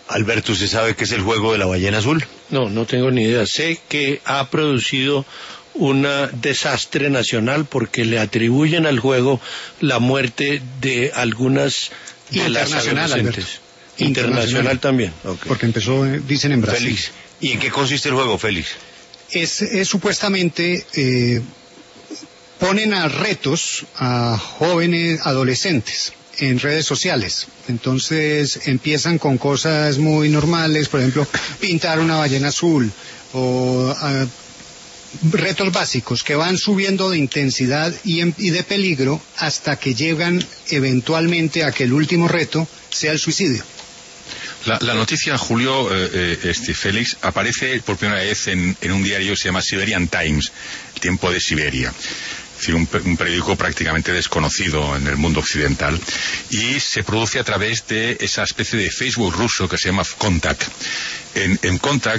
Alberto, ¿usted sabe qué es el juego de la ballena azul? No, no tengo ni idea. Sé que ha producido un desastre nacional porque le atribuyen al juego la muerte de algunas de las adolescentes. Internacional también. Okay. Porque empezó, dicen, en Brasil. Félix, ¿y en qué consiste el juego, Félix? Es supuestamente ponen a retos a jóvenes adolescentes en redes sociales. Entonces empiezan con cosas muy normales, por ejemplo, pintar una ballena azul o retos básicos que van subiendo de intensidad y de peligro hasta que llegan eventualmente a que el último reto sea el suicidio. La noticia, Julio, Félix, aparece por primera vez en un diario que se llama Siberian Times, El Tiempo de Siberia. Es decir, un periódico prácticamente desconocido en el mundo occidental, y se produce a través de esa especie de Facebook ruso que se llama Contact. En Contact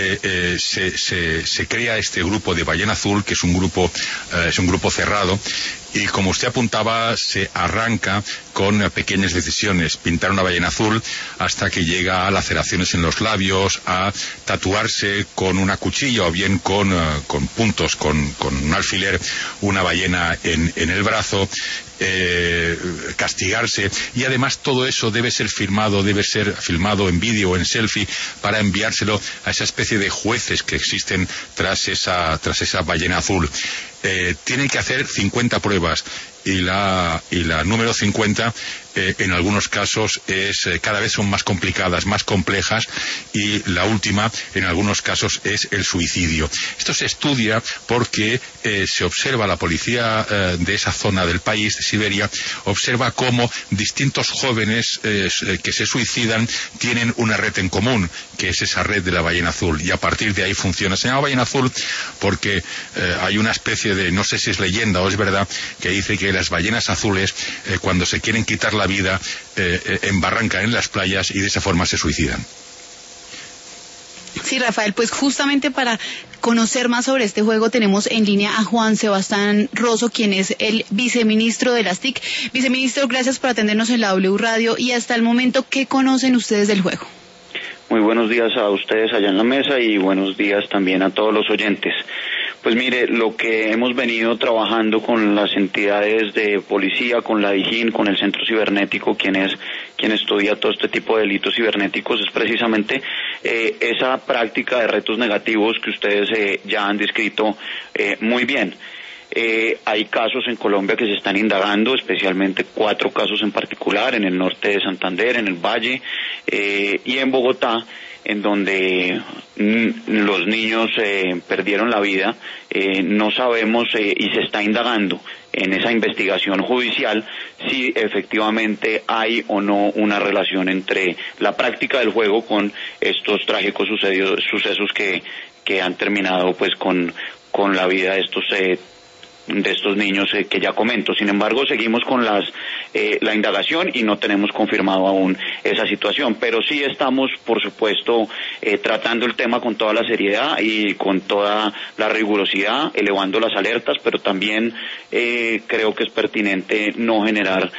se crea este grupo de Ballena Azul, que es un grupo cerrado, y como usted apuntaba, se arranca con pequeñas decisiones: pintar una ballena azul, hasta que llega a laceraciones en los labios, a tatuarse con una cuchilla o bien con puntos, con un alfiler, una ballena en el brazo, castigarse, y además todo eso debe ser filmado en vídeo o en selfie para enviárselo a esa especie de jueces que existen tras esa ballena azul. Tienen que hacer 50 pruebas y la número 50 en algunos casos cada vez son más complicadas, más complejas, y la última en algunos casos es el suicidio. Esto se estudia porque se observa, la policía de esa zona del país, de Siberia, observa cómo distintos jóvenes que se suicidan tienen una red en común, que es esa red de la ballena azul, y a partir de ahí funciona. Se llama ballena azul porque hay una especie de, no sé si es leyenda o es verdad, que dice que las ballenas azules cuando se quieren quitar la vida embarrancan en las playas y de esa forma se suicidan. Sí, Rafael, pues justamente para conocer más sobre este juego tenemos en línea a Juan Sebastián Rosso, quien es el viceministro de las TIC. Viceministro, gracias por atendernos en la W Radio, y hasta el momento, ¿qué conocen ustedes del juego? Muy buenos días a ustedes allá en la mesa y buenos días también a todos los oyentes. Pues mire, lo que hemos venido trabajando con las entidades de policía, con la DIJÍN, con el Centro Cibernético, quien estudia todo este tipo de delitos cibernéticos, es precisamente esa práctica de retos negativos que ustedes ya han descrito muy bien. Hay casos en Colombia que se están indagando, especialmente 4 casos en particular, en el norte de Santander, en el Valle, y en Bogotá, en donde los niños perdieron la vida. No sabemos y se está indagando en esa investigación judicial si efectivamente hay o no una relación entre la práctica del juego con estos trágicos sucesos que han terminado pues con la vida de estos niños que ya comento. Sin embargo, seguimos con la indagación y no tenemos confirmado aún esa situación, pero sí estamos, por supuesto, tratando el tema con toda la seriedad y con toda la rigurosidad, elevando las alertas, pero también creo que es pertinente no generar,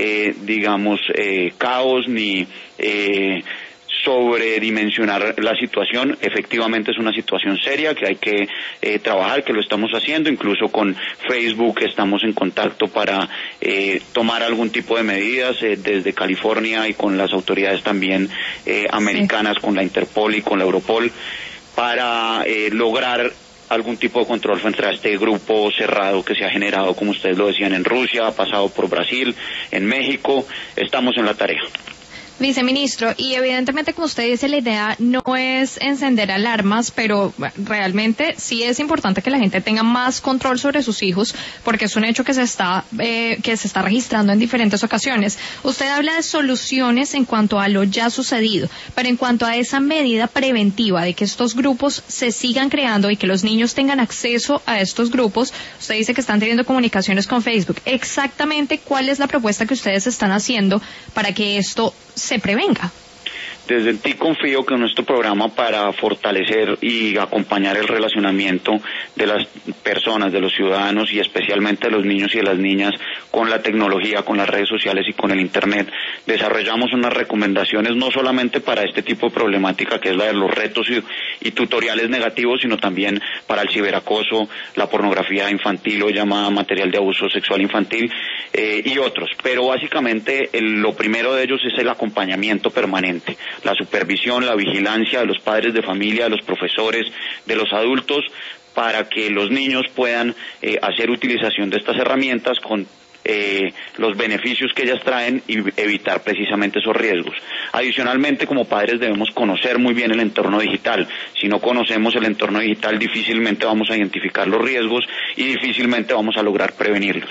caos ni sobredimensionar la situación. Efectivamente es una situación seria que hay que trabajar, que lo estamos haciendo, incluso con Facebook estamos en contacto para tomar algún tipo de medidas desde California y con las autoridades también americanas, con la Interpol y con la Europol, para lograr algún tipo de control frente a este grupo cerrado que se ha generado, como ustedes lo decían, en Rusia, ha pasado por Brasil, en México. Estamos en la tarea. Viceministro, y evidentemente, como usted dice, la idea no es encender alarmas, pero realmente sí es importante que la gente tenga más control sobre sus hijos, porque es un hecho que se está registrando en diferentes ocasiones. Usted habla de soluciones en cuanto a lo ya sucedido, pero en cuanto a esa medida preventiva de que estos grupos se sigan creando y que los niños tengan acceso a estos grupos, usted dice que están teniendo comunicaciones con Facebook. Exactamente, ¿cuál es la propuesta que ustedes están haciendo para que esto se prevenga? Desde TIC confío que nuestro programa para fortalecer y acompañar el relacionamiento de las personas, de los ciudadanos y especialmente de los niños y de las niñas con la tecnología, con las redes sociales y con el Internet, desarrollamos unas recomendaciones no solamente para este tipo de problemática que es la de los retos y tutoriales negativos, sino también para el ciberacoso, la pornografía infantil o llamada material de abuso sexual infantil y otros. Pero básicamente lo primero de ellos es el acompañamiento permanente, la supervisión, la vigilancia de los padres de familia, de los profesores, de los adultos, para que los niños puedan hacer utilización de estas herramientas con los beneficios que ellas traen y evitar precisamente esos riesgos. Adicionalmente, como padres debemos conocer muy bien el entorno digital. Si no conocemos el entorno digital, difícilmente vamos a identificar los riesgos y difícilmente vamos a lograr prevenirlos.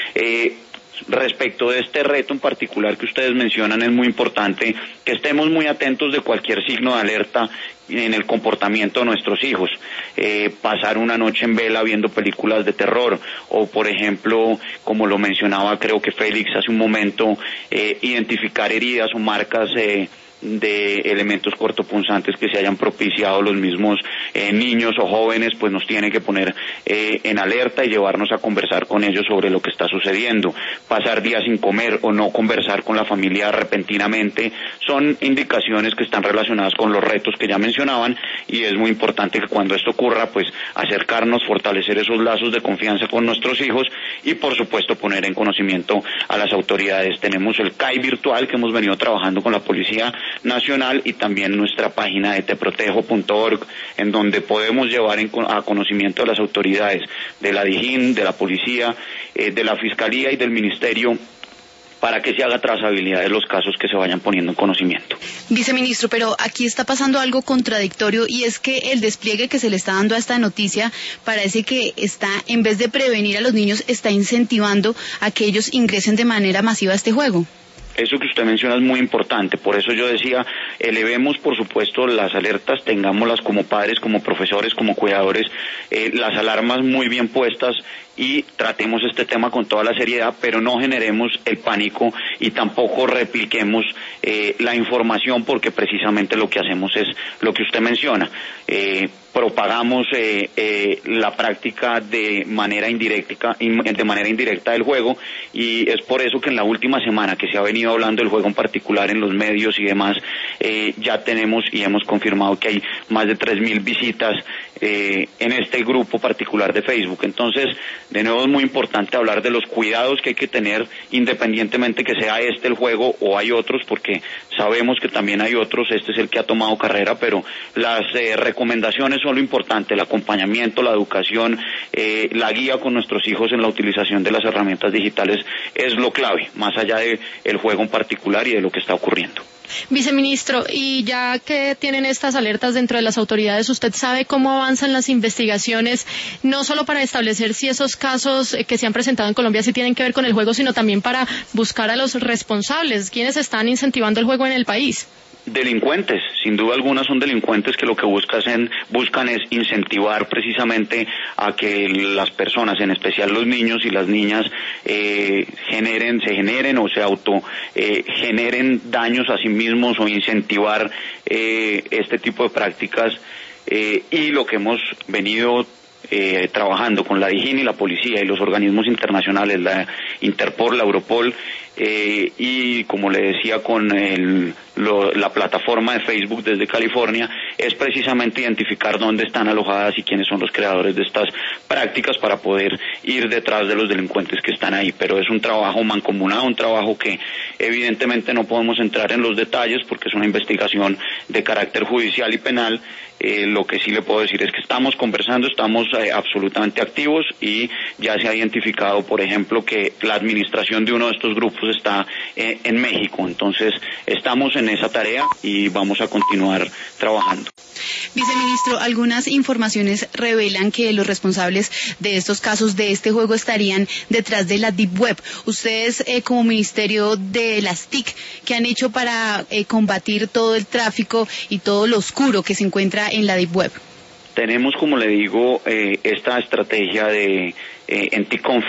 Respecto de este reto en particular que ustedes mencionan, es muy importante que estemos muy atentos de cualquier signo de alerta en el comportamiento de nuestros hijos. Pasar una noche en vela viendo películas de terror o, por ejemplo, como lo mencionaba creo que Félix hace un momento, identificar heridas o marcas de elementos cortopunzantes que se hayan propiciado los mismos niños o jóvenes, pues nos tiene que poner en alerta y llevarnos a conversar con ellos sobre lo que está sucediendo. Pasar días sin comer o no conversar con la familia repentinamente son indicaciones que están relacionadas con los retos que ya mencionaban, y es muy importante que cuando esto ocurra, pues acercarnos, fortalecer esos lazos de confianza con nuestros hijos y por supuesto poner en conocimiento a las autoridades. Tenemos el CAI virtual que hemos venido trabajando con la Policía Nacional y también nuestra página de teprotejo.org, en donde podemos llevar a conocimiento de las autoridades de la DIJÍN, de la Policía, de la Fiscalía y del Ministerio, para que se haga trazabilidad de los casos que se vayan poniendo en conocimiento. Viceministro, pero aquí está pasando algo contradictorio, y es que el despliegue que se le está dando a esta noticia parece que está, en vez de prevenir a los niños, está incentivando a que ellos ingresen de manera masiva a este juego. Eso que usted menciona es muy importante, por eso yo decía, elevemos por supuesto las alertas, tengámoslas como padres, como profesores, como cuidadores, las alarmas muy bien puestas y tratemos este tema con toda la seriedad, pero no generemos el pánico y tampoco repliquemos la información, porque precisamente lo que hacemos es lo que usted menciona. Propagamos la práctica de manera indirecta del juego, y es por eso que en la última semana que se ha venido hablando del juego en particular en los medios y demás, ya tenemos y hemos confirmado que hay más de 3.000 visitas en este grupo particular de Facebook. Entonces, de nuevo es muy importante hablar de los cuidados que hay que tener, independientemente que sea este el juego o hay otros, porque sabemos que también hay otros, este es el que ha tomado carrera, pero las recomendaciones son lo importante, el acompañamiento, la educación, la guía con nuestros hijos en la utilización de las herramientas digitales es lo clave, más allá de el juego en particular y de lo que está ocurriendo. Viceministro, y ya que tienen estas alertas dentro de las autoridades, ¿usted sabe cómo avanzan las investigaciones, no solo para establecer si esos casos que se han presentado en Colombia sí tienen que ver con el juego, sino también para buscar a los responsables, quienes están incentivando el juego en el país? Delincuentes, sin duda alguna son delincuentes que lo que buscan es incentivar precisamente a que las personas, en especial los niños y las niñas, se generen o se generen daños a sí mismos, o incentivar este tipo de prácticas, y lo que hemos venido trabajando con la DIJÍN y la policía y los organismos internacionales, la Interpol, la Europol, y como le decía con la plataforma de Facebook desde California, es precisamente identificar dónde están alojadas y quiénes son los creadores de estas prácticas para poder ir detrás de los delincuentes que están ahí. Pero es un trabajo mancomunado, un trabajo que evidentemente no podemos entrar en los detalles porque es una investigación de carácter judicial y penal. Lo que sí le puedo decir es que estamos conversando, estamos absolutamente activos, y ya se ha identificado, por ejemplo, que la administración de uno de estos grupos está en México. Entonces, estamos en esa tarea y vamos a continuar trabajando. Viceministro, algunas informaciones revelan que los responsables de estos casos de este juego estarían detrás de la Deep Web. Ustedes, como Ministerio de las TIC, ¿qué han hecho para combatir todo el tráfico y todo lo oscuro que se encuentra en la Deep Web? Tenemos, como le digo, esta estrategia de en TIC confío,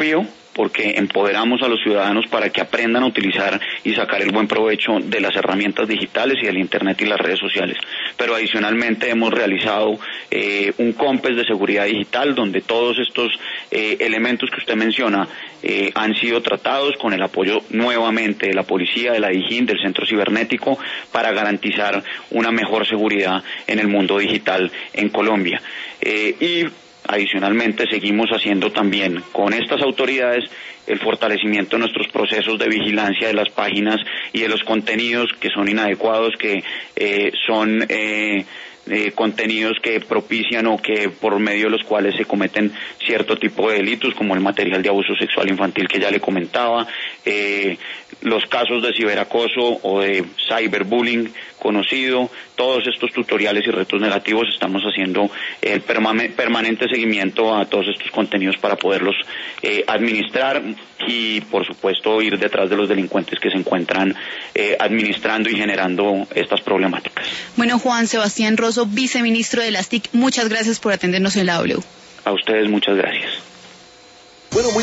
porque empoderamos a los ciudadanos para que aprendan a utilizar y sacar el buen provecho de las herramientas digitales y del Internet y las redes sociales. Pero adicionalmente hemos realizado un COMPES de seguridad digital donde todos estos elementos que usted menciona han sido tratados con el apoyo nuevamente de la policía, de la DIJÍN, del Centro Cibernético, para garantizar una mejor seguridad en el mundo digital en Colombia. Y adicionalmente seguimos haciendo también con estas autoridades el fortalecimiento de nuestros procesos de vigilancia de las páginas y de los contenidos que son inadecuados, que son contenidos que propician o que por medio de los cuales se cometen cierto tipo de delitos, como el material de abuso sexual infantil que ya le comentaba, los casos de ciberacoso o de cyberbullying conocido. Todos estos tutoriales y retos negativos estamos haciendo el permanente seguimiento a todos estos contenidos para poderlos administrar y, por supuesto, ir detrás de los delincuentes que se encuentran administrando y generando estas problemáticas. Bueno, Juan Sebastián Rosso, viceministro de las TIC, muchas gracias por atendernos en la W. A ustedes muchas gracias. Bueno,